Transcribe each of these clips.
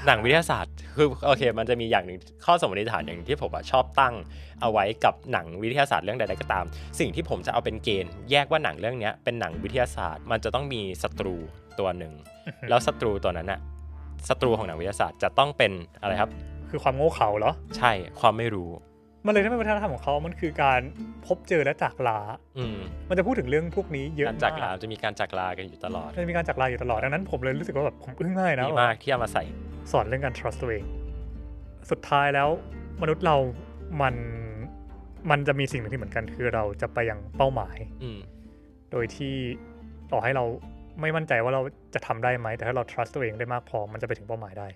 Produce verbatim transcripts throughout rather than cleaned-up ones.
หนังวิทยาศาสตร์คือโอเคมันจะมีอย่างหนึ่งข้อสมมติฐานอย่างที่ผมชอบตั้งเอาไว้กับหนังวิทยาศาสตร์เรื่องใดๆก็ตามสิ่งที่ผมจะเอาเป็นเกณฑ์แยกว่าหนังเรื่องนี้เป็นหนังวิทยาศาสตร์มันจะต้องมีศัตรูตัวหนึ่งแล้วศัตรูตัวนั้นน่ะศัตรูของหนังวิทยาศาสตร์จะต้องเป็นอะไรครับคือความโง่เขลาเหรอใช่ความไม่รู้มันเลยถ้าเป็นวัฒนธรรมของเขามันคือการพบเจอและจากลาอืมมันจะพูดถึงเรื่องพวกนี้เยอะมากการจากลาจะมีการจากลากันอยู่ตลอดจะมีการจากลาอยู่ตลอดดังนั้นผมเลยรู้สึกว่าแบบผมอึ้งง่ายนะดีมากที่เอามาใส่สอนเรื่องการ trust ตัวเองสุดท้ายแล้วมนุษย์เรามันมันจะมีสิ่งหนึ่งที่เหมือนกันคือเราจะไปยังเป้าหมายโดยที่ต่อให้เราไม่มั่นใจว่าเราจะทำได้ไหมแต่ถ้าเรา trust ตัวเองได้มากพอมันจะไปถึงเป้าหมายได้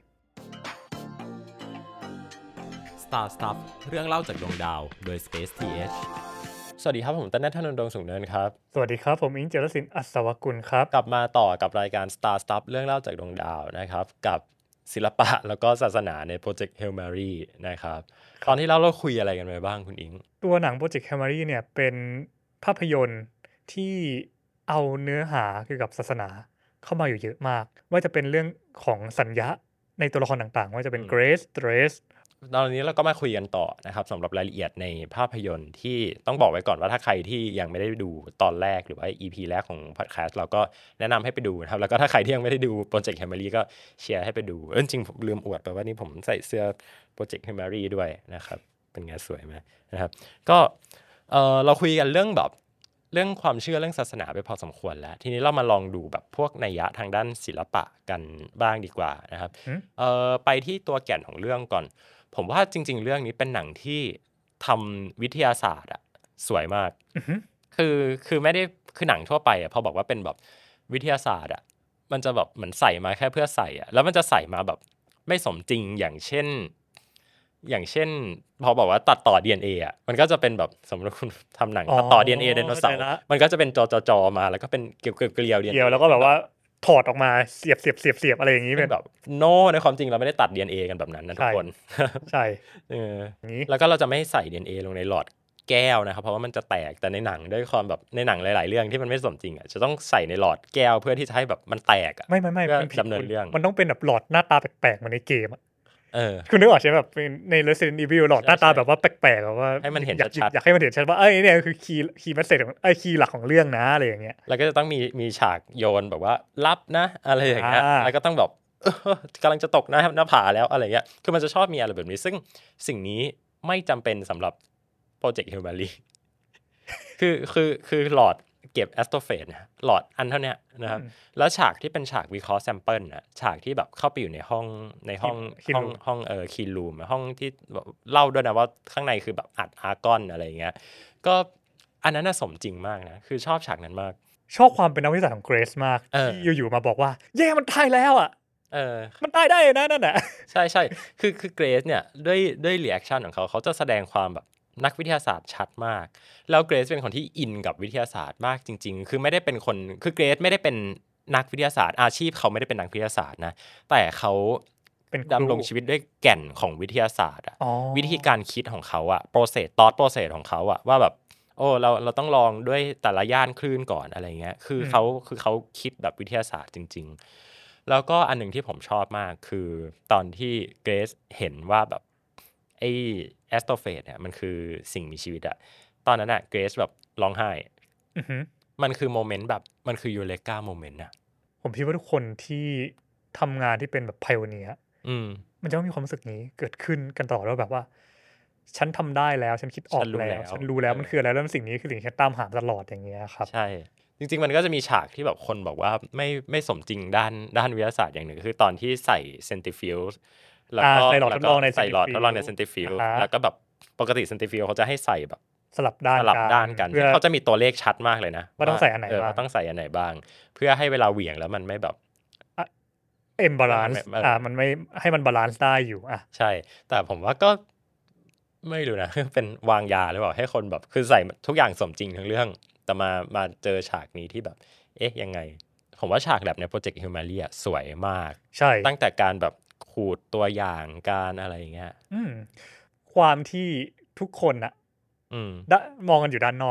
Star Stuff เรื่องเล่าจากดวงดาวโดย Space ที เอช สวัสดีครับผมต้นณัฐนนท์ ดวงสูงเนินครับสวัสดีครับผมอิงเจริญศิลป์อัศวกุลครับกลับมาต่อกับรายการ Star Stuff เรื่องเล่าจากดวงดาวนะครับกับศิลปะแล้วก็ศาสนาในโปรเจกต์ Hail Mary นะครับตอนที่เราเราคุยอะไรกันไปบ้างคุณอิงตัวหนังโปรเจกต์ Hail Mary เนี่ยเป็นภาพยนตร์ที่เอาเนื้อหาเกี่ยวกับศาสนาเข้ามาอยู่เยอะมากว่าจะเป็นเรื่องของสัญญาในตัวละครต่างๆว่าจะเป็น Grace Trace ตอนนี้เราก็มาคุยกันต่อนะครับสำหรับรายละเอียดในภาพยนตร์ที่ต้องบอกไว้ก่อนว่าถ้าใครที่ยังไม่ได้ดูตอนแรกหรือว่า อี พี แรกของพอดแคสต์เราก็แนะนำให้ไปดูนะครับแล้วก็ถ้าใครที่ยังไม่ได้ดูโปรเจกต์ Hail Mary ก็เชียร์ให้ไปดูเออจริงผมลืมอวดไปว่านี่ผมใส่เสื้อโปรเจกต์ Hail Mary ด้วยนะครับเป็นไงสวยไหมนะครับก็เออเราคุยกันเรื่องแบบเรื่องความเชื่อเรื่องศาสนาไปพอสมควรแล้วทีนี้เรามาลองดูแบบพวกนัยยะทางด้านศิลปะกันบ้างดีกว่านะครับเออไปที่ตัวแก่นของเรื่องก่อนผมว่าจริงๆเรื่องนี้เป็นหนังที่ทำวิทยาศาสตร์อะสวยมาก คือคือไม่ได้คือหนังทั่วไปอะพอบอกว่าเป็นแบบวิทยาศาสตร์อะมันจะแบบเหมือนใส่มาแค่เพื่อใส่อะแล้วมันจะใส่มาแบบไม่สมจริงอย่างเช่นอย่างเช่นพอบอกว่าตัดต่อ ดี เอ็น เอ อ่ะมันก็จะเป็นแบบสมมติคุณทำหนังตัดต่อ ดี เอ็น เอ ไดโนเสาร์มันก็จะเป็นจอจอจอมาแล้วก็เป็นเกลียวเกลียว ดี เอ็น เอเกลียวแล้วก็แบบว่าถอดออกมาเสียบเสียบเสียบเสียบอะไรอย่างนี้เป็นแบบโนในความจริงเราไม่ได้ตัด ดี เอ็น เอ กันแบบนั้นนะทุกคนใช่เออแล้วก็เราจะไม่ใส่ ดี เอ็น เอ ลงในหลอดแก้วนะครับเพราะว่ามันจะแตกแต่ในหนังด้วยความแบบในหนังหลายๆเรื่องที่มันไม่สมจริงอ่ะจะต้องใส่ในหลอดแก้วเพื่อที่จะให้แบบมันแตกอ่ะไม่ไม่ไม่เพื่อดำเนินเรื่องมันต้องเป็นแบบหลอดหน้าตาแปลกๆเหมือนในเกมอ่ะเออคุณนึกออกใช่ไหมแบบใน Resident Evil หลอดหน้าตาแบบว่าแปลกๆแบบว่าให้มันเห็นชัดๆอยากให้มันเห็นชัดว่าเอ้ยเนี่ยคือคีย์คีย์เมสเสจของไอ้คีย์หลักของเรื่องนะอะไรอย่างเงี้ยแล้วก็จะต้องมีมีฉากโยนแบบว่ารับนะอะไรอย่างเงี้ยแล้วก็ต้องแบบกำลังจะตกหน้าหน้าผาแล้วอะไรเงี้ยคือมันจะชอบมีอะไรแบบนี้ซึ่งสิ่งนี้ไม่จำเป็นสำหรับโปรเจกต์ Hail Mary คือคือคือหลอดเก็บแอสโตรเฟสนะหลอดอันเท่านี้นะครับแล้วฉากที่เป็นฉากวิเคราะห์แซมเปิลนะฉากที่แบบเข้าไปอยู่ในห้องในห้องห้องห้องเออคีรูมห้องที่เล่าด้วยนะว่าข้างในคือแบบอัดอาร์กอนอะไรเงี้ยก็อันนั้นน่ะสมจริงมากนะคือชอบฉากนั้นมากชอบความเป็นนักวิทยาศาสตร์ของเกรซมากที่อยู่ๆมาบอกว่าเย่มันตายแล้วอ่ะเออมันตายได้นะนั่นแหละใช่ใช่คือคือเกรซเนี่ยด้วยด้วยรีแอคชั่นของเขาเขาจะแสดงความแบบนักวิทยาศาสตร์ชัดมากแล้วเกรซเป็นคนที่อินกับวิทยาศาสตร์มากจริงๆคือไม่ได้เป็นคนคือเกรซไม่ได้เป็นนักวิทยาศาสตร์อาชีพเขาไม่ได้เป็นนักวิทยาศาสตร์นะแต่เขาดำรงชีวิตด้วยแก่นของวิทยาศาสตร์อะวิธีการคิดของเขาอะโปรเซสตอสโปรเซสของเขาอะว่าแบบโอ้เราเราต้องลองด้วยแต่ละย่านคลื่นก่อนอะไรเงี้ยคือเขาคือเขาคิดแบบวิทยาศาสตร์จริงๆแล้วก็อันหนึ่งที่ผมชอบมากคือตอนที่เกรซเห็นว่าแบบไอ้แอสโตรเฟสเนี่ยมันคือสิ่งมีชีวิตอะตอนนั้นอะเกรซแบบร้องไห้มันคือโมเมนต์แบบมันคือยูเรกาโมเมนต์อะผมคิดว่าทุกคนที่ทำงานที่เป็นแบบไพโอเนียร์มันจะต้องมีความรู้สึกนี้เกิดขึ้นกันตลอดว่าแบบว่าฉันทำได้แล้วฉันคิดออกแล้วฉันรู้แล้วมันคืออะไรแล้วสิ่งนี้คือสิ่งที่ฉันตามหาตลอดอย่างเงี้ยครับใช่จริงๆมันก็จะมีฉากที่แบบคนบอกว่าไม่ไม่สมจริงด้านด้านวิทยาศาสตร์อย่างหนึ่งคือตอนที่ใส่เซนติฟิวส์แล้วก็ใส่หลอดทดลองในใส่หลอดทดลองในเซนติฟิวส์แล้วก็แบบปกติเซนติฟิวส์เขาจะให้ใส่แบบสลับด้านสลับด้านกันเขาจะมีตัวเลขชัดมากเลยนะว่าต้องใส่อันไหนบ้างต้องใส่อันไหนบ้างเพื่อให้เวลาเหวี่ยงแล้วมันไม่แบบเอ็มบาลานซ์อ่ามันไม่ให้มันบาลานซ์ได้อยู่อ่ะใช่แต่ผมว่าก็ไม่รู้นะเป็นวางยาหรือเปล่าให้คนแบบคือใส่ทุกอย่างสมจริงทั้งเรื่องแต่มามาเจอฉากนี้ที่แบบเอ๊ะยังไงผมว่าฉากแบบในโปรเจกต์ Hail Mary อ่ะสวยมากใช่ตั้งแต่การแบบขูดตัวอย่างการอะไรอย่างเงี้ยอืมความที่ทุกคนอ่ะอืมมองกันอยู่ด้านนอก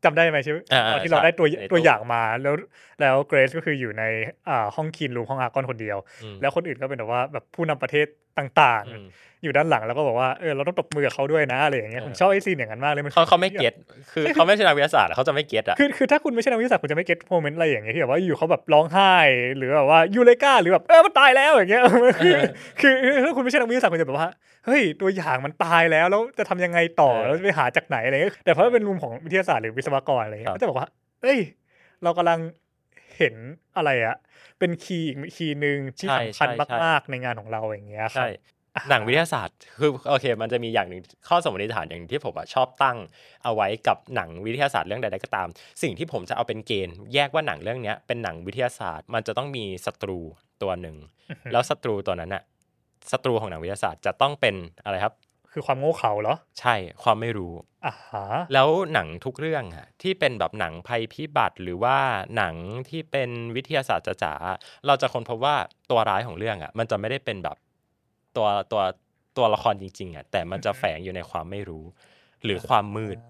จำได้ไหมใช่ไหมตอนที่เราได้ตัวตัวอย่างมาแล้วแล้วเกรซก็คืออยู่ในอ่าห้องคีนรูมห้องอาร์กอนคนเดียวแล้วคนอื่นก็เป็นแบบว่าแบบผู้นำประเทศต่างๆอยู่ด้านหลังแล้วก็บอกว่าเออเราต้องตบมือกับเขาด้วยนะอะไรอย่างเงี้ยผมชอบไอ้ซีนอย่างนั้นมากเลยมันเขาเขาไม่เก็ตคือเขาไม่ใช่นักวิทยาศาสตร์เขาจะไม่เก็ตอ่ะคือคือถ้าคุณไม่ใช่นักวิทยาศาสตร์คุณจะไม่เก็ตโมเมนต์อะไรอย่างเงี้ยที่แบบว่าอยู่เขาแบบร้องไห้หรือแบบว่ายูเลกาหรือแบบเออมันตายแล้วอย่างเงี้ยคือคือถ้าคุณไม่ใช่นักวิทยาศาสตร์คุณจะแบบว่าเฮ้ยตัวอย่างมันตายแล้วแล้วจะทำยังไงต่อแล้วจะไปหาจากไหนอะไรเงี้ยแต่เพราะเป็นมุมของวิทยาศาสตร์หรือวิศวกรอะไรเงี้ยก็จะบอกว่าเอ้ยเรากำลังเห็นอะไรอะเป็นคีย์อีกคีย์นึงที่สำคัญมากๆในงานของเราอย่างเงี้ยครับหนังวิทยาศาสตร์คือโอเคมันจะมีอย่างหนึ่งข้อสมมติฐานอย่างที่ผมชอบตั้งเอาไว้กับหนังวิทยาศาสตร์เรื่องใดๆก็ตามสิ่งที่ผมจะเอาเป็นเกณฑ์แยกว่าหนังเรื่องนี้เป็นหนังวิทยาศาสตร์มันจะต้องมีศัตรูตัวหนึ่งแล้วศัตรูตัวนั้นน่ะศัตรูของหนังวิทยาศาสตร์จะต้องเป็นอะไรครับคือความโง่เขลาเหรอใช่ความไม่รู้อ่าฮะแล้วหนังทุกเรื่องอะที่เป็นแบบหนังภัยพิบัติหรือว่าหนังที่เป็นวิทยาศาสตร์จ๋าๆเราจะค้นพบว่าตัวร้ายของเรื่องอะมันจะไม่ได้เป็นแบบตัวตัวตัวละครจริงๆอ่ะแต่มันจะแฝงอยู่ในความไม่รู้หรือความมืด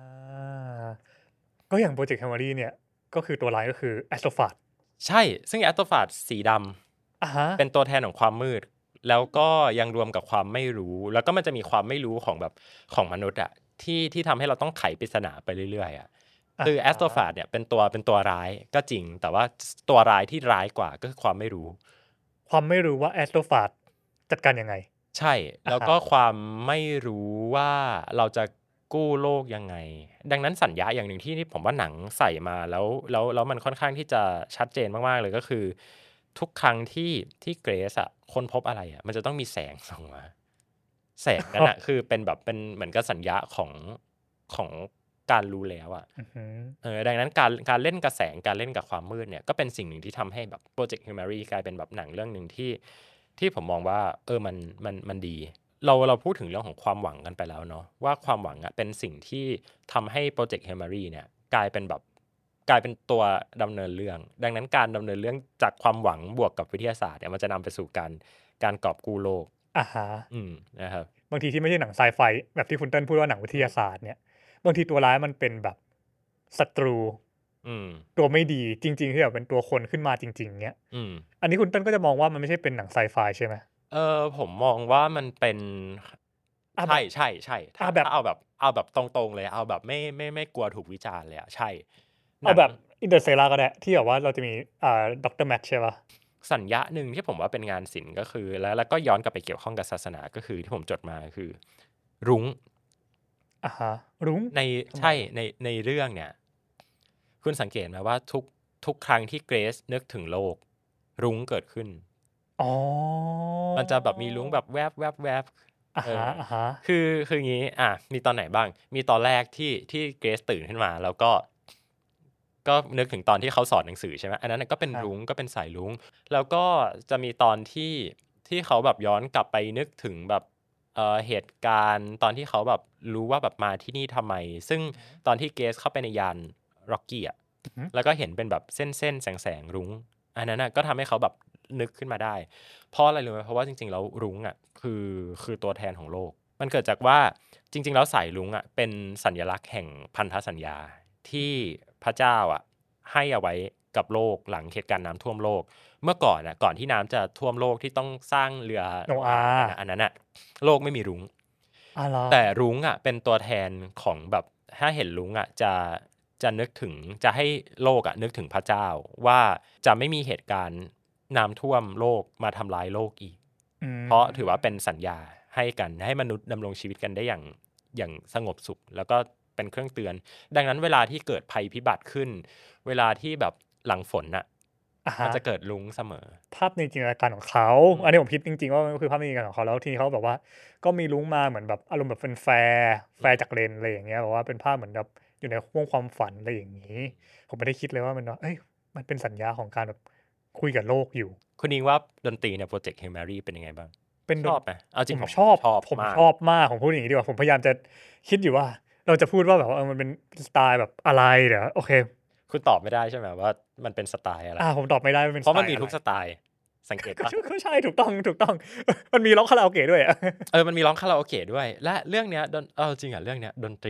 ก็อย่างโปรเจกต์แฮมเมอรี่เนี่ยก็คือตัวร้ายก็คือแอสโตรฟาดใช่ซึ่งแอสโตรฟาดสีดำเป็นตัวแทนของความมืดแล้วก็ยังรวมกับความไม่รู้แล้วก็มันจะมีความไม่รู้ของแบบของมนุษย์อ่ะที่ที่ทำให้เราต้องไขปริศนาไปเรื่อยๆอ่ะคือแอสโตรฟาดเนี่ยเป็นตัวเป็นตัวร้ายก็จริงแต่ว่าตัวร้ายที่ร้ายกว่าก็คือความไม่รู้ความไม่รู้ว่าแอสโตรฟาดจัดการยังไงใช่แล้วก็ความไม่รู้ว่าเราจะกู้โลกยังไงดังนั้นสัญญาอย่างหนึ่งที่ผมว่าหนังใส่มาแล้วแล้วแล้วมันค่อนข้างที่จะชัดเจนมากๆเลยก็คือทุกครั้งที่ที่เกรซอะค้นพบอะไรอะมันจะต้องมีแสงส่องมาแสงนั้นอะคือเป็นแบบเป็นเหมือนกับสัญญาของของการรู้แล้วอะเออดังนั้นการการเล่นกับแสงการเล่นกับความมืดเนี่ยก็เป็นสิ่งหนึ่งที่ทำให้แบบโปรเจกต์ฮิวแมรี่กลายเป็นแบบหนังเรื่องหนึ่งที่ที่ผมมองว่าเออมันมันมันดีเราเราพูดถึงเรื่องของความหวังกันไปแล้วเนาะว่าความหวังอะเป็นสิ่งที่ทำให้โปรเจกต์ฮิวแมรี่เนี่ยกลายเป็นแบบกลายเป็นตัวดำเนินเรื่องดังนั้นการดำเนินเรื่องจากความหวังบวกกับวิทยาศาสตร์เนี่ยมันจะนำไปสู่การการกอบกู้โลกอ่าฮะอืมนะครับบางทีที่ไม่ใช่หนังไซไฟแบบที่คุณเติ้ลพูดว่าหนังวิทยาศาสตร์เนี่ยบางทีตัวร้ายมันเป็นแบบศัตรูตัวไม่ดีจริงๆที่แบบเป็นตัวคนขึ้นมาจริงๆเนี้ยอันนี้คุณเติ้ลก็จะมองว่ามันไม่ใช่เป็นหนังไซไฟใช่ไหมเออผมมองว่ามันเป็นใช่ใช่ใช่ถ้าแบบเอาแบบเอาแบบตรงๆเลยเอาแบบไม่ไม่ไม่กลัวถูกวิจารณ์เลยอะใช่เอาแบบอินเตอร์เซลาก็ได้ที่แบบว่าเราจะมีอ่าด็อกเตอร์แมทใช่ป่ะสัญญาหนึ่งที่ผมว่าเป็นงานศิลป์ก็คือแล้วแล้วก็ย้อนกลับไปเกี่ยวข้องกับศาสนาก็คือที่ผมจดมาคือรุ้งอ่าฮะรุ้งในใช่ในในเรื่องเนี่ยคุณสังเกตไหมว่าทุกทุกครั้งที่เกรซนึกถึงโลกรุ้งเกิดขึ้นอ๋อมันจะแบบมีรุ้งแบบแวบแวบแวบอ่าฮะอ่าฮะคือคืออย่างนี้อ่ะมีตอนไหนบ้างมีตอนแรกที่ที่เกรซตื่นขึ้นมาแล้วก็ก็นึกถึงตอนที่เขาสอนหนังสือใช่ไหมอันนั้นก็เป็นรุ้งก็เป็นสายรุ้งแล้วก็จะมีตอนที่ที่เขาแบบย้อนกลับไปนึกถึงแบบเอ่อเหตุการณ์ตอนที่เขาแบบรู้ว่าแบบมาที่นี่ทำไมซึ่งตอนที่เกสเข้าไปในยานร็อกกี้อ่ะแล้วก็เห็นเป็นแบบเส้นเส้นแสงแสงรุ้งอันนั้นก็ทำให้เขาแบบนึกขึ้นมาได้เพราะอะไรรู้ไหมเพราะว่าจริงๆแล้วรุ้งอ่ะคือคือตัวแทนของโลกมันเกิดจากว่าจริงๆแล้วสายรุ้งอ่ะเป็นสัญลักษณ์แห่งพันธสัญญาที่พระเจ้าอ่ะให้เอาไว้กับโลกหลังเหตุการณ์น้ำท่วมโลกเมื่อก่อนอ่ะก่อนที่น้ำจะท่วมโลกที่ต้องสร้างเรือโนอาห์อันนั้นอ่ะโลกไม่มีรุ้งแต่รุ้งอ่ะเป็นตัวแทนของแบบถ้าเห็นรุ้งอ่ะจะจะนึกถึงจะให้โลกอ่ะนึกถึงพระเจ้าว่าจะไม่มีเหตุการณ์น้ำท่วมโลกมาทำลายโลกอีกเพราะถือว่าเป็นสัญญาให้กันให้มนุษย์ดำรงชีวิตกันได้อย่างอย่างสงบสุขแล้วก็เป็นเครื่องเตือนดังนั้นเวลาที่เกิดภัยพิบัติขึ้นเวลาที่แบบหลังฝนน่ะมันจะเกิดรุ้งเสมอภาพในจินตนาการของเขาอันนี้ผมคิดจริงๆว่ามันคือภาพในจินตนาการของเขาแล้วทีนี้เขาแบบว่าก็มีรุ้งมาเหมือนแบบอารมณ์แบบเป็นแฟร์แฟร์จากเลนอะไรอย่างเงี้ยแบบว่าเป็นภาพเหมือนแบบอยู่ในห้วงความฝันอะไรอย่างนี้ผมไม่ได้คิดเลยว่ามันเอ้ยมันเป็นสัญญาของการแบบคุยกับโลกอยู่คุณอิงว่าดนตรีในโปรเจกต์ Hail Mary เป็นยังไงบ้างเป็นชอบไหมเอาจริงผมชอบผมชอบมากผมพูดอย่างนี้ดีกว่าผมพยายามจะคิดอยู่ว่าเราจะพูดว่าแบบว่ามันเป็นสไตล์แบบอะไรเดี๋ยวโอเคคุณตอบไม่ได้ใช่ไหมว่ามันเป็นสไตล์อะไรอ่าผมตอบไม่ได้เป็นเพราะมันมีทุกสไตล์สังเกตปะก็ใช่ถูกต้องถูกต้องมันมีร้องคาราโอเกะด้วยเออมันมีร้องคาราโอเกะด้วยและเรื่องเนี้ยเออจริงอ่ะเรื่องเนี้ยดนตรีอ่ะ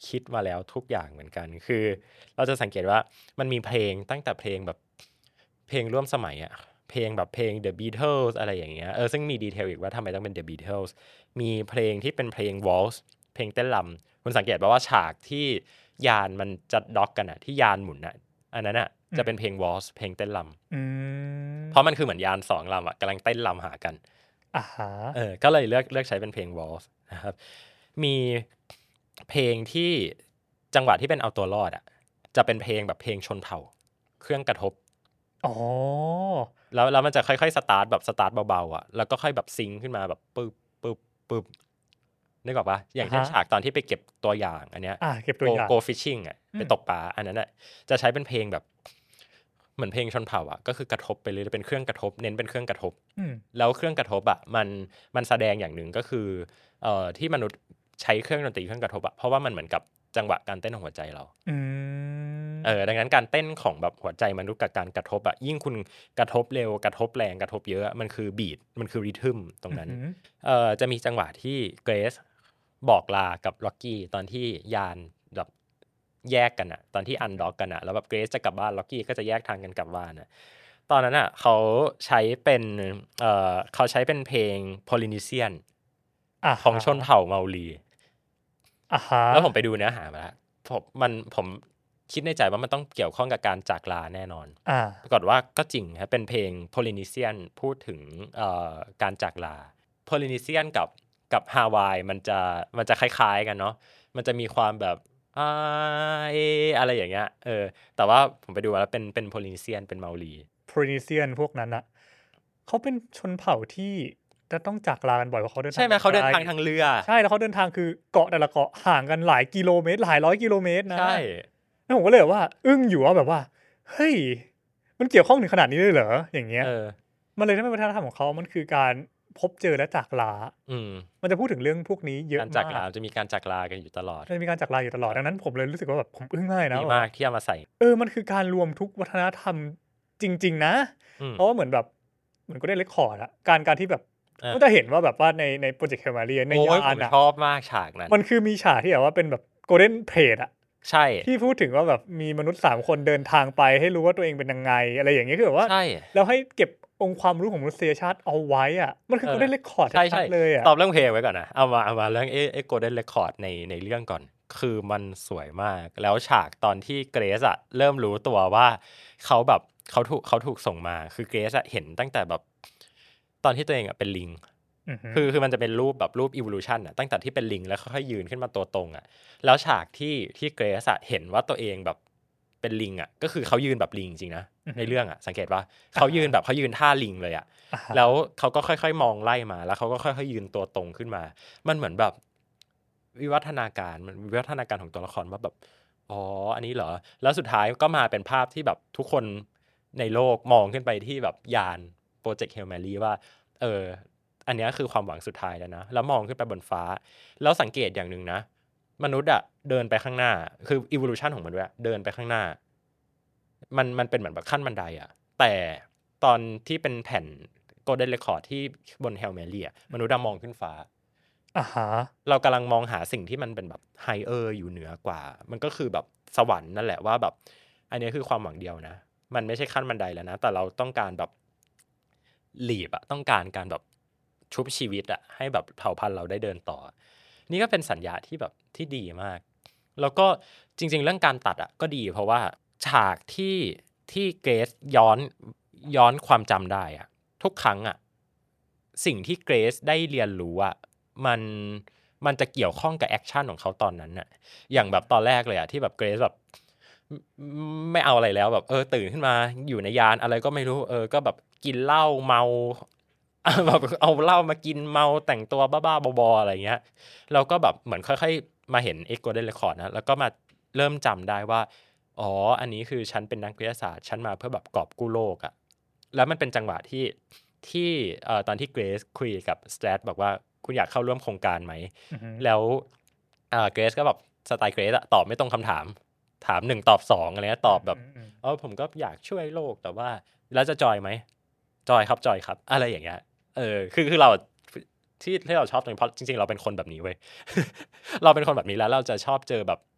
คิดมาแล้วทุกอย่างเหมือนกันคือเราจะสังเกตว่ามันมีเพลงตั้งแต่เพลงแบบเพลงร่วมสมัยอะเพลงแบบเพลง The Beatles อะไรอย่างเงี้ยเออซึ่งมีดีเทลอีกว่าทำไมต้องเป็น The Beatles มีเพลงที่เป็นเพลง Waltz เพลงเต้นรำคุณสังเกตป่ะว่าฉากที่ยานมันจะด็อกกันอะที่ยานหมุนอะอันนั้นอะจะเป็นเพลง Waltz เพลงเต้นรำเพราะมันคือเหมือนยานสองลำอะกำลังเต้นรำหากันอ่าฮะเออก็เลยเลือกเลือกใช้เป็นเพลง Waltz นะครับมีเพลงที่จังหวะที่เป็นเอาตัวรอดอะจะเป็นเพลงแบบเพลงชนเผ่าเครื่องกระทบอ๋อแล้วแล้วมันจะค่อยๆสตาร์ทแบบสตาร์ทเบาๆอ่ะแล้วก็ค่อยแบบซิงค์ขึ้นมาแบบปึ๊บปึ๊บปึ๊บนึกออกปะอย่างเช่นฉากตอนที่ไปเก็บตัวอย่างอันเนี้ยอ่าเก็บตัวอย่าง go fishing อ่ะไปตกปลาอันนั้นอ่ะจะใช้เป็นเพลงแบบเหมือนเพลงชนเผ่าอ่ะก็คือกระทบไปเลยเป็นเครื่องกระทบเน้นเป็นเครื่องกระทบแล้วเครื่องกระทบอ่ะมันมันแสดงอย่างหนึ่งก็คือเอ่อที่มนุษย์ใช้เครื่องดนตรีเครื่องกระทบอ่ะเพราะว่ามันเหมือนกับจังหวะการเต้นของหัวใจเราเออดังนั้นการเต้นของแบบหัวใจมนุษย์กับการกระทบอ่ะยิ่งคุณกระทบเร็วกระทบแรงกระทบเยอะมันคือบีทมันคือริทึมตรงนั้นเอ่อจะมีจังหวะที่เกรซบอกลากับล็อกกี้ตอนที่ยานแบบแยกกันอะตอนที่อันด็อกกันอะแล้วแบบเกรซจะกลับบ้านล็อกกี้ก็จะแยกทางกันกลับบ้านอะตอนนั้นอะเขาใช้เป็นเอ่อเขาใช้เป็นเพลงโพลินีเซียนของชนเผ่าเมาลีแล้วผมไปดูเนื้อหามาแล้วผมมันผมคิดในใจว่ามันต้องเกี่ยวข้องกับการจากลาแน่นอนปรากฏว่าก็จริงครับเป็นเพลงโพลินีเซียนพูดถึงเอ่อการจากลาโพลินีเซียนกับกับฮาวายมันจะมันจะคล้ายๆกันเนาะมันจะมีความแบบอ่าเออะไรอย่างเงี้ยเออแต่ว่าผมไปดูแล้วเป็นเป็นโพลินีเซียนเป็นเมาลีโพลินีเซียนพวกนั้นอะเขาเป็นชนเผ่าที่จะต้องจากลากันบ่อยเพราะเขาเดินทางใช่ไหมเขาเดินทางทางเรือใช่แล้วเขาเดินทางคือเกาะแต่ละเกาะห่างกันหลายกิโลเมตรหลายร้อยกิโลเมตรนะใช่แล้วผมก็เลยว่าอึ้งอยู่ว่าแบบว่าเฮ้ยมันเกี่ยวข้องถึงขนาดนี้เลยเหรออย่างเงี้ยมันเลยทำให้วัฒนธรรมของเขามันคือการพบเจอและจากลาอืมมันจะพูดถึงเรื่องพวกนี้เยอะมากการจากลาจะมีการจากลากันอยู่ตลอดจะมีการจากลาอยู่ตลอดดังนั้นผมเลยรู้สึกว่าแบบผมอึ้งมากนะดีมากที่เอามาใส่เออมันคือการรวมทุกวัฒนธรรมจริงๆนะเพราะว่าเหมือนแบบเหมือนก็ได้เรคคอร์ดอะการการที่แบบก็จะเห็นว่าแบบว่าในในโปรเจกต์เฮลมาเรียในยานอะชอบมากฉากนั้นมันคือมีฉากที่แบบว่าเป็นแบบโกลเด้นเพลทอะใช่ที่พูดถึงว่าแบบมีมนุษย์สามคนเดินทางไปให้รู้ว่าตัวเองเป็นยังไงอะไรอย่างเงี้ยคือแบบว่าแล้วให้เก็บองค์ความรู้ของมนุษยชาติเอาไว้อ่ะมันคือโกลเด้นเรคคอร์ดชัดเลยอ่ะตอบเรื่องเพลงไว้ก่อนนะเอามาเอามาเรื่องเอเอโกลเด้นเรคคอร์ดในในเรื่องก่อนคือมันสวยมากแล้วฉากตอนที่เกรซอะเริ่มรู้ตัวว่าเขาแบบเขาถูกเขาถูกส่งมาคือเกรซอะเห็นตั้งแต่แบบตอนที่ตัวเองอะเป็นลิงคือคือมันจะเป็นรูปแบบรูป evolution อะตั้งแต่ที่เป็นลิงแล้วค่อยๆยืนขึ้นมาตัวตรงอะแล้วฉากที่ที่เกรซอะเห็นว่าตัวเองแบบเป็นลิงอ่ะก็คือเขายืนแบบลิงจริงนะในเรื่องอ่ะสังเกตว่าเขายืนแบบเขายืนท่าลิงเลยอ่ะแล้วเขาก็ค่อยๆมองไล่มาแล้วเขาก็ค่อยๆยืนตัวตรงขึ้นมามันเหมือนแบบวิวัฒนาการมันวิวัฒนาการของตัวละครว่าแบบอ๋ออันนี้เหรอแล้วสุดท้ายก็มาเป็นภาพที่แบบทุกคนในโลกมองขึ้นไปที่แบบยานโปรเจกต์เฮลแมรี่ว่าเอออันนี้คือความหวังสุดท้ายแล้วนะแล้วมองขึ้นไปบนฟ้าแล้วสังเกตอย่างหนึ่งนะมนุษย์อะเดินไปข้างหน้าคือ evolution ของมนุษย์เดินไปข้างหน้ามันมันเป็นเหมือนแบบขั้นบันไดอะแต่ตอนที่เป็นแผ่น Golden Record ที่บน Hail Mary อะมนุษย์มองขึ้นฟ้าอ่าฮะเรากำลังมองหาสิ่งที่มันเป็นแบบ higher อยู่เหนือกว่ามันก็คือแบบสวรรค์นั่นแหละว่าแบบอันนี้คือความหวังเดียวนะมันไม่ใช่ขั้นบันไดแล้วนะแต่เราต้องการแบบหลีบอะต้องการการแบบชุบชีวิตอะให้แบบเผ่าพันธุ์เราได้เดินต่อนี่ก็เป็นสัญญาที่แบบที่ดีมากแล้วก็จริงๆเรื่องการตัดอะก็ดีเพราะว่าฉากที่ที่เกรซย้อนย้อนความจำได้อะทุกครั้งอะสิ่งที่เกรซได้เรียนรู้อะมันมันจะเกี่ยวข้องกับแอคชั่นของเขาตอนนั้นน่ะอย่างแบบตอนแรกเลยอะที่แบบเกรซแบบไม่เอาอะไรแล้วแบบเออตื่นขึ้นมาอยู่ในยานอะไรก็ไม่รู้เออก็แบบกินเหล้าเมาแบบเอาเหล้ามากินเมาแต่งตัวบ้าๆบอๆอะไรเงี้ยแล้วก็แบบเหมือนค่อยๆมาเห็น X Golden Record นะแล้วก็มาเริ่มจำได้ว่าอ๋ออันนี้คือฉันเป็นนักวิทยาศาสตร์ฉันมาเพื่อแบบกอบกู้โลกอะแล้วมันเป็นจังหวะที่ที่เอ่อตอนที่เกรซคุยกับสแตทบอกว่าคุณอยากเข้าร่วมโครงการไหมแล้วเอ่อเกรซก็แบบสไตล์เกรซอะตอบไม่ตรงคำถามถามหนึ่งตอบสองอะไรเงี้ยตอบแบบเออผมก็อยากช่วยโลกแต่ว่าแล้วจะจอยไหมจอยครับจอยครับอะไรอย่างเงี้ยเออคือคือเราที่ที่เราชอบตรงนี้เพราะจริงๆเราเป็นคนแบบนี้เว้ย เราเป็นคนแบบนี้แล้วเราจะชอบเจอแบบ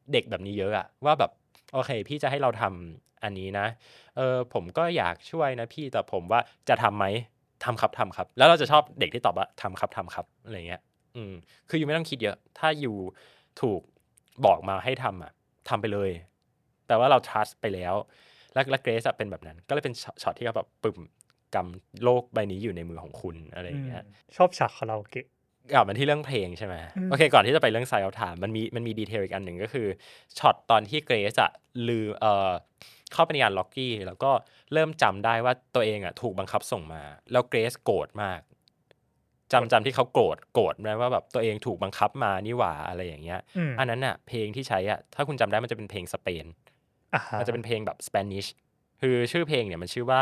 เด็กแบบนี้เยอะอะว่าแบบโอเคพี่จะให้เราทำอันนี้นะเออผมก็อยากช่วยนะพี่แต่ผมว่าจะทำไหมทำครับทำครับแล้วเราจะชอบเด็กที่ตอบว่าทำครับทำครับอะไรเงี้ยอืมคืออยู่ไม่ต้องคิดเยอะถ้าอยู่ถูกบอกมาให้ทำอ่ะทำไปเลยแต่ว่าเรา trust ไปแล้วแล้วแล้วเกรซเป็นแบบนั้นก็เลยเป็นช็อตที่เขาแบบปึ่มกำโลกใบนี้อยู่ในมือของคุณอะไรอย่างเงี้ยชอบฉากคาราโอเกะกลับมาที่เรื่องเพลงใช่ไหมโอเคก่อนที่จะไปเรื่องไซด์ออฟไทม์มันมีมันมีดีเทลอีกอันหนึ่งก็คือช็อตตอนที่เกรซอะลือเอ่อเข้าไปในงานล็อกกี้แล้วก็เริ่มจำได้ว่าตัวเองอะถูกบังคับส่งมาแล้วเกรซโกรธมากจำจำที่เขาโกรธโกรธนะว่าแบบตัวเองถูกบังคับมานี่หว่าอะไรอย่างเงี้ยอันนั้นอะเพลงที่ใช้อะถ้าคุณจำได้มันจะเป็นเพลงสเปนมันจะเป็นเพลงแบบสเปนิชคือชื่อเพลงเนี่ยมันชื่อว่า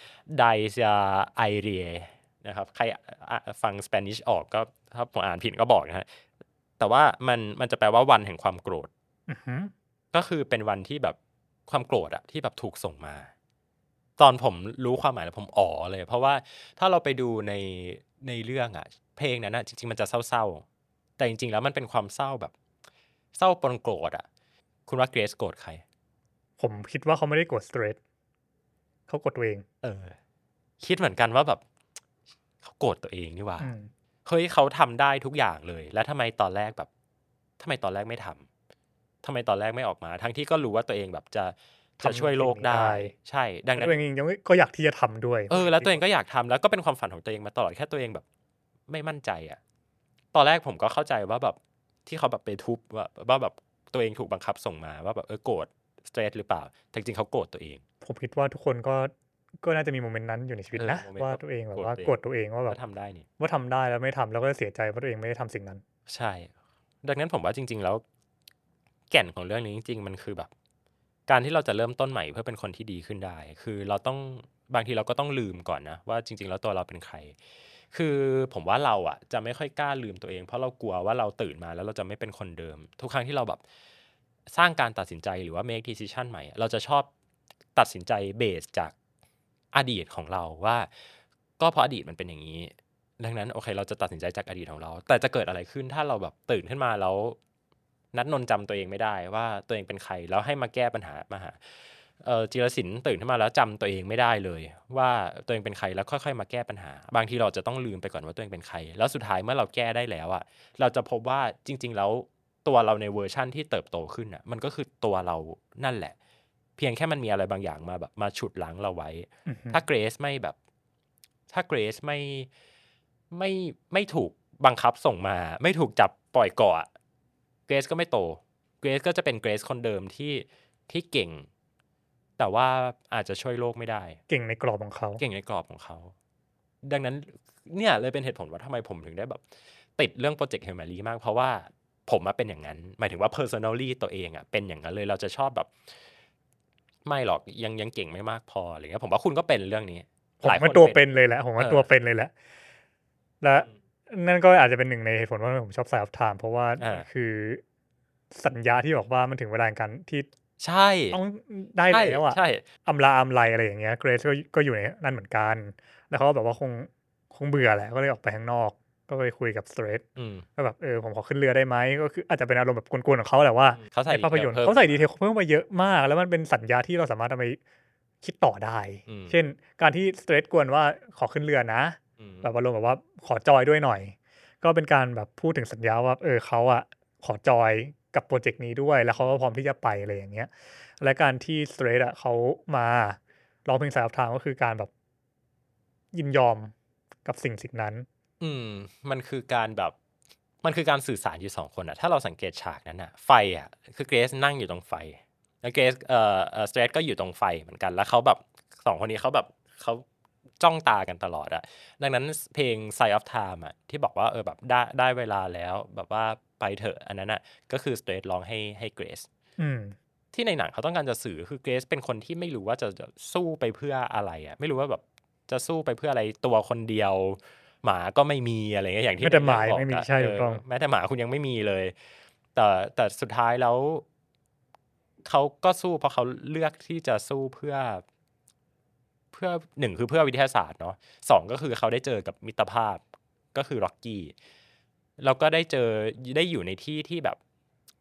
Daisy Aire นะครับใครฟังสเปนิชออกก็ถ้าผมอ่านผิดก็บอกนะฮะแต่ว่ามันมันจะแปลว่าวันแห่งความโกรธก็คือเป็นวันที่แบบความโกรธอะที่แบบถูกส่งมาตอนผมรู้ความหมายแล้วผมอ๋อเลยเพราะว่าถ้าเราไปดูในในเรื่องอะเพลงนั้นอะจริงๆมันจะเศร้าๆแต่จริงๆแล้วมันเป็นความเศร้าแบบเศร้าปนโกรธอะคุณว่าเกรซโกรธใครผมคิดว่าเขาไม่ได้โกรธสเตรทเขาโกรธตัวเองเออคิดเหมือนกันว่าแบบเขาโกรธตัวเองนี่หว่าเฮ้ยเขาทำได้ทุกอย่างเลยแล้วทำไมตอนแรกแบบทำไมตอนแรกไม่ทำทำไมตอนแรกไม่ออกมาทั้งที่ก็รู้ว่าตัวเองแบบจะจะช่วยโลกได้ใช่ดังนั้นตัวเองยังก็อยากที่จะทำด้วยเออแล้วตัวเองก็อยากทำแล้วก็เป็นความฝันของตัวเองมาตลอดแค่ตัวเองแบบไม่มั่นใจอ่ะตอนแรกผมก็เข้าใจว่าแบบที่เขาแบบไปทุบว่าว่าแบบตัวเองถูกบังคับส่งมาว่าแบบเออโกรธสเตรทหรือเปล่าแต่จริงๆเขาโกรธตัวเองผมคิดว่าทุกคนก็ก็น่าจะมีโมเมนต์นั้นอยู่ในชีวิตนะว่าตัวเองแบบว่าโกรธตัวเองว่าแบบทำได้นี่ว่าทำได้แล้วไม่ทำแล้วก็เสียใจว่าตัวเองไม่ได้ทำสิ่งนั้นใช่ดังนั้นผมว่าจริงๆแล้วแก่นของเรื่องนี้จริงๆมันคือแบบการที่เราจะเริ่มต้นใหม่เพื่อเป็นคนที่ดีขึ้นได้คือเราต้องบางทีเราก็ต้องลืมก่อนนะว่าจริงๆแล้วตัวเราเป็นใครคือผมว่าเราอ่ะจะไม่ค่อยกล้าลืมตัวเองเพราะเรากลัวว่าเราตื่นมาแล้วเราจะไม่เป็นคนเดิมทุกครั้งที่เราแบบสร้างการตัดสินใจหรือว่า make decision ใหม่เราจะชอบตัดสินใจเบสจากอดีตของเราว่าก็เพราะอดีตมันเป็นอย่างนี้ดังนั้นโอเคเราจะตัดสินใจจากอดีตของเราแต่จะเกิดอะไรขึ้นถ้าเราแบบตื่นขึ้นมาแล้วนัดนนจำตัวเองไม่ได้ว่าตัวเองเป็นใครแล้วให้มาแก้ปัญหามาหาเอ่อจิรศิลป์ตื่นขึ้นมาแล้วจำตัวเองไม่ได้เลยว่าตัวเองเป็นใครแล้วค่อยๆมาแก้ปัญหาบางทีเราจะต้องลืมไปก่อนว่าตัวเองเป็นใครแล้วสุดท้ายเมื่อเราแก้ได้แล้วอ่ะเราจะพบว่าจริงๆแล้วตัวเราในเวอร์ชั่นที่เติบโตขึ้นอ่ะมันก็คือตัวเรานั่นแหละเพียงแค่มันมีอะไรบางอย่างมาแบบมาฉุดรั้งเราไว้ถ้าเกรซไม่แบบถ้าเกรซไม่ไม่ไม่ถูกบังคับส่งมาไม่ถูกจับปล่อยเกาะเกรซก็ไม่โตเกรซก็จะเป็นเกรซคนเดิมที่ที่เก่งแต่ว่าอาจจะช่วยโลกไม่ได้เก่งในกรอบของเขาเก่งในกรอบของเขาดังนั้นเนี่ยเลยเป็นเหตุผลว่าทำไมผมถึงได้แบบติดเรื่องโปรเจกต์เฮลแมรี่มากเพราะว่าผมมาเป็นอย่างนั้นหมายถึงว่า personally ตัวเองอ่ะเป็นอย่างนั้นเลยเราจะชอบแบบไม่หรอกยังยังเก่งไม่มากพออะไรเงี้ยผมว่าคุณก็เป็นเรื่องนี้ผมว่าตัวเป็นเลยแหละผมว่าตัวเป็นเลยแหละและนั่นก็อาจจะเป็นหนึ่งในเหตุผลว่าผมชอบ Side of Time เพราะว่าคือสัญญาที่บอกว่ามันถึงเวลาการที่ใช่ต้องได้แล้วอ่ะอำลาอำไลอะไรอย่างเงี้ยเกรซก็ก็อยู่ในนั่นเหมือนกันแล้วเขาก็แบบว่าคงคงเบื่อแหละก็เลยออกไปข้างนอกก็ไปคุยกับสเตรทก็แบบเออผมขอขึ้นเรือได้ไหมก็คืออาจจะเป็นอารมณ์แบบกวนๆของเขาแหละว่าในภาพยนตร์เขาใส่ดีเทลเพิ่มมาเยอะมากแล้วมันเป็นสัญญาที่เราสามารถเอาไปคิดต่อได้เช่นการที่สเตรทกวนว่าขอขึ้นเรือนะแบบอารมณ์แบบว่าขอจอยด้วยหน่อยก็เป็นการแบบพูดถึงสัญญาว่าเออเขาอะขอจอยกับโปรเจกต์นี้ด้วยแล้วเขาก็พร้อมที่จะไปอะไรอย่างเงี้ยและการที่สเตรทอะเขามาร้องเพลง Side of Time ก็คือการแบบยินยอมกับสิ่งสิ่งนั้นอืมมันคือการแบบมันคือการสื่อสารอยู่สองคนอะถ้าเราสังเกตฉากนั้นอะไฟอะคือเกรซนั่งอยู่ตรงไฟแล้วเกรซเอ่อเอ่อสเตรทก็อยู่ตรงไฟเหมือนกันแล้วเขาแบบสองคนนี้เขาแบบเขาจ้องตากันตลอดอะดังนั้นเพลง Side of Time อะที่บอกว่าเออแบบได้ได้เวลาแล้วแบบว่าไปเถอะอันนั้นอะก็คือสเตรทร้องให้ให้เกรซที่ในหนังเขาต้องการจะสื่อคือเกรซเป็นคนที่ไม่รู้ว่าจะจะสู้ไปเพื่ออะไรอะไม่รู้ว่าแบบจะสู้ไปเพื่ออะไรตัวคนเดียวหมาก็ไม่มีอะไรเงี้ยอย่างที่แม้แต่หมาไม่มีใช่ถูกต้องแม้แต่หมาคุณยังไม่มีเลยแต่แต่สุดท้ายแล้วเขาก็สู้เพราะเขาเลือกที่จะสู้เพื่อเพื่อหนึ่งคือเพื่อวิทยาศาสตร์เนาะสองก็คือเขาได้เจอกับมิตรภาพก็คือร็อกกี้แล้วก็ได้เจอได้อยู่ในที่ที่แบบ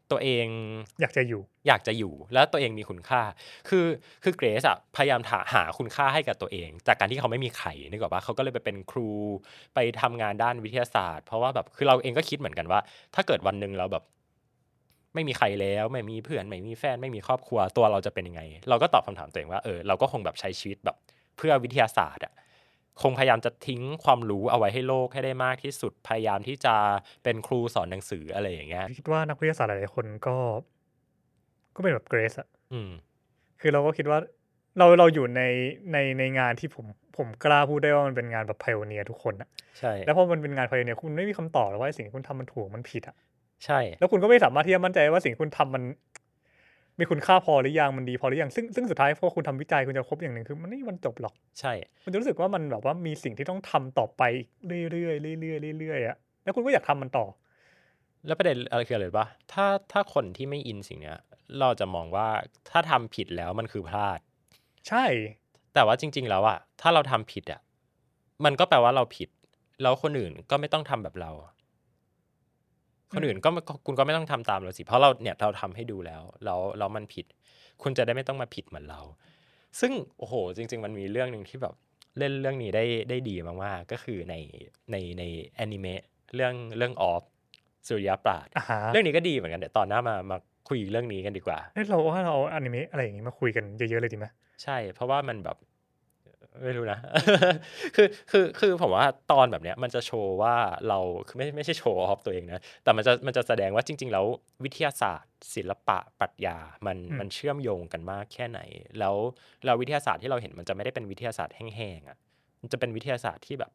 ตัวเองอยากจะอยู่อยากจะอยู่แล้วตัวเองมีคุณค่าคือคือเกรซอะพยายามหาคุณค่าให้กับตัวเองจากการที่เขาไม่มีใครนึกออกปะเขาก็เลยไปเป็นครูไปทำงานด้านวิทยาศาสตร์เพราะว่าแบบคือเราเองก็คิดเหมือนกันว่าถ้าเกิดวันนึงเราแบบไม่มีใครแล้วไม่มีเพื่อนไม่มีแฟนไม่มีครอบครัวตัวเราจะเป็นยังไงเราก็ตอบคำถามตัวเองว่าเออเราก็คงแบบใช้ชีวิตแบบเพื่อวิทยาศาสตร์อะคงพยายามจะทิ้งความรู้เอาไว้ให้โลกให้ได้มากที่สุดพยายามที่จะเป็นครูสอนหนังสืออะไรอย่างเงี้ยคิดว่านักวิทยาศาสตร์หลายๆคนก็ก็เป็นแบบเกรซอะอืมคือเราก็คิดว่าเราเราอยู่ในในในงานที่ผมผมกล้าพูดได้ว่ามันเป็นงานแบบ pioneer ทุกคนอะใช่แล้วพอมันเป็นงาน pioneer คุณไม่มีคำตอบหรอกว่าสิ่งที่คุณทำมันถูกมันผิดอะใช่แล้วคุณก็ไม่สามารถที่จะมั่นใจว่าสิ่งที่คุณทำมันมีคุณค่าพอหรือยังมันดีพอหรือยังซึ่งซึ่งสุดท้ายพอคุณทำวิจัยคุณจะพบอย่างหนึ่งคือมันไม่มีวันจบหรอกใช่คุณจะรู้สึกว่ามันแบบว่ามีสิ่งที่ต้องทำต่อไปเรื่อยๆเรื่อยๆเรื่อยๆอะแล้วคุณก็อยากทำมันต่อแล้วประเด็นอะไรคืออะไรรู้ปะถ้าถ้าคนที่ไม่อินสิ่งเนี้ยเราจะมองว่าถ้าทำผิดแล้วมันคือพลาดใช่แต่ว่าจริงๆแล้วอะถ้าเราทำผิดอะมันก็แปลว่าเราผิดแล้วคนอื่นก็ไม่ต้องทำแบบเราคนอื่นก็ไม่คุณก็ไม่ต้องทำตามเราสิเพราะเราเนี่ยเราทำให้ดูแล้วแล้วแล้วมันผิดคุณจะได้ไม่ต้องมาผิดเหมือนเราซึ่งโอ้โหจริงๆมันมีเรื่องหนึ่งที่แบบเล่นเรื่องนี้ได้ได้ดีมากๆก็คือในในในแอนิเมะเรื่องเรื่องออฟสุริยปราชญ์อะฮะเรื่องนี้ก็ดีเหมือนกันเดี๋ยวตอนหน้ามามาคุยเรื่องนี้กันดีกว่าเฮ้ยเราว่าเราเอาอนิเมะอะไรอย่างงี้มาคุยกันเยอะๆเลยดีไหมใช่เพราะว่ามันแบบไม่รู้นะ คือคือคือผมว่าตอนแบบเนี้ยมันจะโชว์ว่าเราคือไม่ไม่ใช่โชว์ออฟตัวเองนะแต่มันจะมันจะแสดงว่าจริงๆแล้ววิทยาศาสตร์ศิลปะปรัชญามันอืมมันเชื่อมโยงกันมากแค่ไหนแล้วแล้ววิทยาศาสตร์ที่เราเห็นมันจะไม่ได้เป็นวิทยาศาสตร์แห้งๆอ่ะมันจะเป็นวิทยาศาสตร์ที่แบบ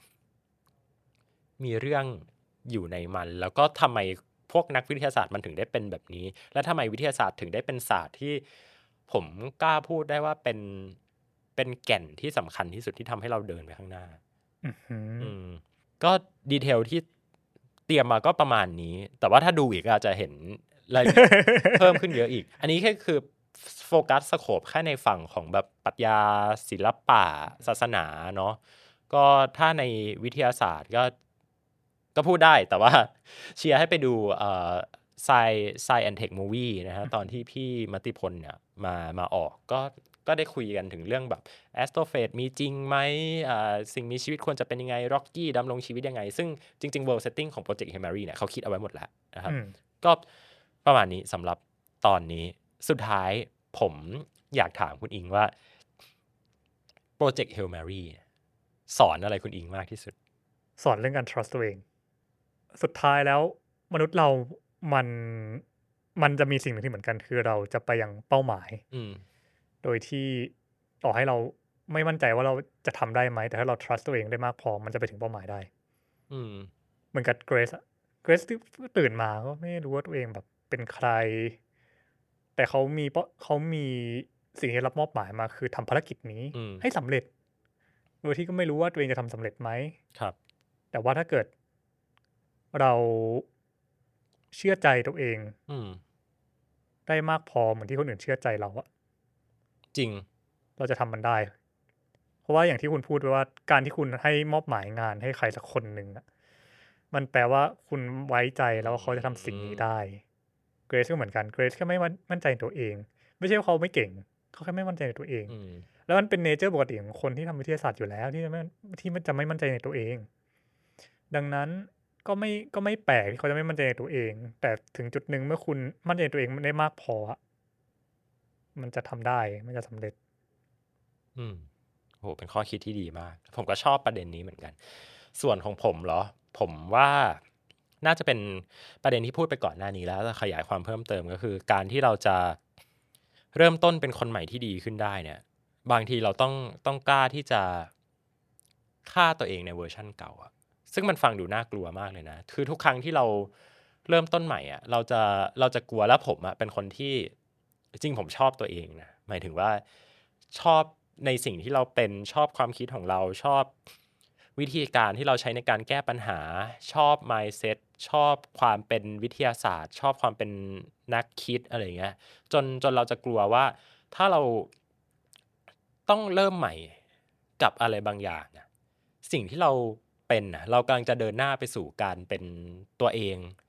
มีเรื่องอยู่ในมันแล้วก็ทำไมพวกนักวิทยาศาสตร์มันถึงได้เป็นแบบนี้และทำไมวิทยาศาสตร์ถึงได้เป็นศาสตร์ที่ผมกล้าพูดได้ว่าเป็นเป็นแก่นที่สำคัญที่สุดที่ทำให้เราเดินไปข้างหน้าอื้อฮืออืมก็ดีเทลที่เตรียมมาก็ประมาณนี้ แต่ว่าถ้าดูอีกอาจจะเห็นรายละเอียดเพิ่มขึ้นเยอะอีก อันนี้แค่คือโฟกัสสโคปแค่ในฝั่งของแบบปรัชญาศิลปะศาสนาเนาะก็ถ้าในวิทยาศาสตร์ก็ก็พูดได้แต่ว่าเชียร์ให้ไปดูเอ่อไซไซแอนเทคมูวี่นะฮะตอนที่พี่มติพลเนี่ยมามาออกก็ก็ได้คุยกันถึงเรื่องแบบแอสโตรเฟสมีจริงไหมอ่าสิ่งมีชีวิตควรจะเป็นยังไงร็อกกี้ดำรงชีวิตยังไง ซึ่งจริงๆ world setting ของโปรเจกต์ Hemary เนี่ยเขาคิดเอาไว้หมดแล้วนะครับก็ประมาณนี้สำหรับตอนนี้สุดท้ายผมอยากถามคุณอิงว่าโปรเจกต์ Hail Mary สอนอะไรคุณอิงมากที่สุดสอนเรื่องการ trust ตัวเอง สุดท้ายแล้วมนุษย์เรามันมันจะมีสิ่งหนึ่งที่เหมือนกันคือเราจะไปยังเป้าหมายโดยที่ต่อให้เราไม่มั่นใจว่าเราจะทำได้ไหมแต่ถ้าเรา trust ตัวเองได้มากพอมันจะไปถึงเป้าหมายได้เหมือนกับเกรซอะเกรซที่ตื่นมาก็ไม่รู้ว่าตัวเองแบบเป็นใคร แต่เขามีเป้าเขามีสิ่งที่รับมอบหมายมาคือทำภารกิจนี้ให้สำเร็จโดยที่ก็ไม่รู้ว่าตัวเองจะทำสำเร็จไหมครับแต่ว่าถ้าเกิดเราเชื่อใจตัวเองได้มากพอเหมือนที่คนอื่นเชื่อใจเราอะจริงเราจะทำมันได้เพราะว่าอย่างที่คุณพูดไปว่าการที่คุณให้มอบหมายงานให้ใครสักคนหนึ่งอะมันแปลว่าคุณไว้ใจแล้วว่าเขาจะทำสิ่งนี้ได้เกรซก็เหมือนกันเกรซแค่ไม่มั่นใจในตัวเองไม่ใช่ว่าเขาไม่เก่งเขาแค่ไม่มั่นใจในตัวเองแล้วมันเป็นเนเจอร์ปกติของคนที่ทำวิทยาศาสตร์อยู่แล้วที่จะไม่ที่มันจะไม่มั่นใจในตัวเอง ดังนั้นก็ไม่ก็ไม่แปลกที่เขาจะไม่มั่นใจในตัวเอง แต่ถึงจุดหนึ่งเมื่อคุณมั่นใจในตัวเองได้มากพออะมันจะทำได้มันจะสำเร็จอืมโหเป็นข้อคิดที่ดีมาก ผมก็ชอบประเด็นนี้เหมือนกัน ส่วนของผมเหรอ ผมว่าน่าจะเป็นประเด็นที่พูดไปก่อนหน้านี้แล้วขยายความเพิ่มเติมก็คือ การที่เราจะเริ่มต้นเป็นคนใหม่ที่ดีขึ้นได้เนี่ย บางทีเราต้องต้องกล้าที่จะฆ่าตัวเองในเวอร์ชั่นเก่าอะซึ่งมันฟังดูน่ากลัวมากเลยนะ คือทุกครั้งที่เราเริ่มต้นใหม่อ่ะเราจะเราจะกลัวแล้วผมอ่ะเป็นคนที่จริงผมชอบตัวเองนะหมายถึงว่าชอบในสิ่งที่เราเป็นชอบความคิดของเราชอบวิธีการที่เราใช้ในการแก้ปัญหาชอบ mindset ชอบความเป็นวิทยาศาสตร์ชอบความเป็นนักคิดอะไรเงี้ยจนจนเราจะกลัวว่าถ้าเราต้องเริ่มใหม่กับอะไรบางอย่างนะสิ่งที่เราเป็นนะเรากำลังจะเดินหน้าไปสู่การเป็นตัวเอง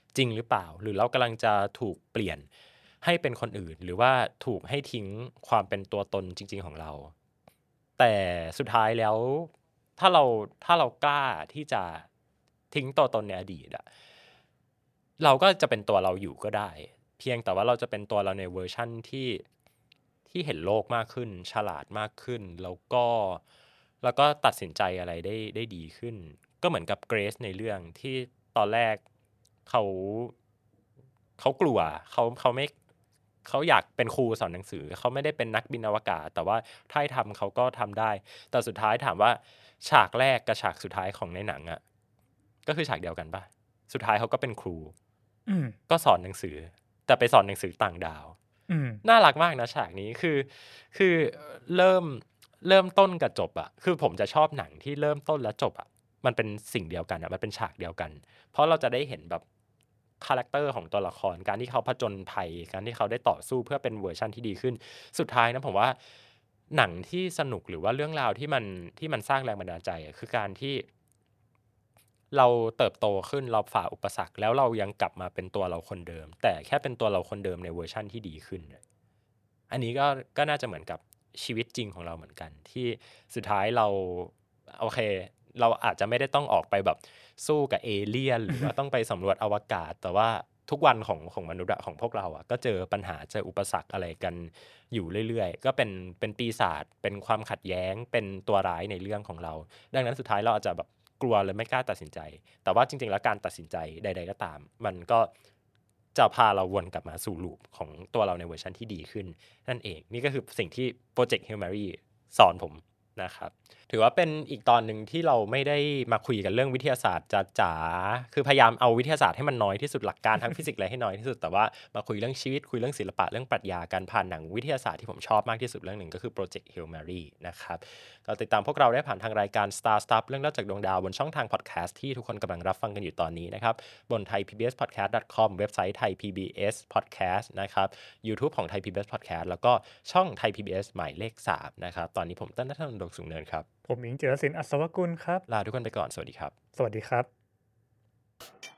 จริงหรือเปล่าหรือเรากำลังจะถูกเปลี่ยนให้เป็นคนอื่นหรือว่าถูกให้ทิ้งความเป็นตัวตนจริงๆของเราแต่สุดท้ายแล้วถ้าเราถ้าเรากล้าที่จะทิ้งตัวตนในอดีตอะเราก็จะเป็นตัวเราอยู่ก็ได้เพียงแต่ว่าเราจะเป็นตัวเราในเวอร์ชั่นที่ที่เห็นโลกมากขึ้นฉลาดมากขึ้นแล้วก็แล้วก็ตัดสินใจอะไรได้ได้ดีขึ้นก็เหมือนกับเกรซในเรื่องที่ตอนแรกเขาเขากลัวเขาเขาไม่เขาอยากเป็นครูสอนหนังสือเขาไม่ได้เป็นนักบินอวกาศแต่ว่าถ้าให้ทำเขาก็ทำได้แต่สุดท้ายถามว่าฉากแรกกับฉากสุดท้ายของในหนังอะก็คือฉากเดียวกันปะสุดท้ายเขาก็เป็นครูก็สอนหนังสือแต่ไปสอนหนังสือต่างดาวน่ารักมากนะฉากนี้คือคือเริ่มเริ่มต้นกับจบอะคือผมจะชอบหนังที่เริ่มต้นและจบอะมันเป็นสิ่งเดียวกันอะมันเป็นฉากเดียวกันเพราะเราจะได้เห็นแบบคาแรคเตอร์ของตัวละครการที่เขาผจญภัยการที่เขาได้ต่อสู้เพื่อเป็นเวอร์ชันที่ดีขึ้นสุดท้ายนะผมว่าหนังที่สนุกหรือว่าเรื่องราวที่มันที่มันสร้างแรงบันดาลใจคือการที่เราเติบโตขึ้นเราฝ่าอุปสรรคแล้วเรายังกลับมาเป็นตัวเราคนเดิมแต่แค่เป็นตัวเราคนเดิมในเวอร์ชั่นที่ดีขึ้นอันนี้ก็ก็น่าจะเหมือนกับชีวิตจริงของเราเหมือนกันที่สุดท้ายเราโอเคเราอาจจะไม่ได้ต้องออกไปแบบสู้กับเอเลี่ยนหรือว่าต้องไปสำรวจอวกาศแต่ว่าทุกวันของของมนุษย์ของพวกเราอ่ะก็เจอปัญหาเจออุปสรรคอะไรกันอยู่เรื่อยๆก็เป็นเป็นปีศาจเป็นความขัดแย้งเป็นตัวร้ายในเรื่องของเราดังนั้นสุดท้ายเราอาจจะแบบกลัวเลยไม่กล้าตัดสินใจแต่ว่าจริงๆแล้วการตัดสินใจใดๆก็ตามมันก็จะพาเราวนกลับมาสู่ลูปของตัวเราในเวอร์ชันที่ดีขึ้นนั่นเองนี่ก็คือสิ่งที่ Project Hail Mary สอนผมนะครับถือว่าเป็นอีกตอนหนึ่งที่เราไม่ได้มาคุยกันเรื่องวิทยาศาสตร์จ๋าๆคือพยายามเอาวิทยาศาสตร์ให้มันน้อยที่สุดหลักการทางฟิสิกส์อะไรให้น้อยที่สุดแต่ว่ามาคุยเรื่องชีวิตคุยเรื่องศิลปะเรื่องปรัชญาการผ่านหนังวิทยาศาสตร์ที่ผมชอบมากที่สุดเรื่องหนึ่งก็คือ Project Hail Mary นะครับก็ติดตามพวกเราได้ผ่านทางรายการ Star Stuff เรื่องเล่าจากดวงดาวบนช่องทางพอดแคสต์ที่ทุกคนกำลังรับฟังกันอยู่ตอนนี้นะครับบน ไทยพีบีเอสพอดแคสต์ ดอท คอม เว็บไซต์ Thai พี บี เอส Podcast นะครับ YouTube ของ Thai พี บี เอส Podcast แล้วก็ช่อง Thai พี บี เอส หมายเลขสามนะครับตอนนี้ผมต้นณัฐนนท์ ดวงสูงเนินครับผมอิงเจริญศิลป์อัศวกุลครับลาทุกคนไปก่อนสวัสดีครับสวัสดีครับ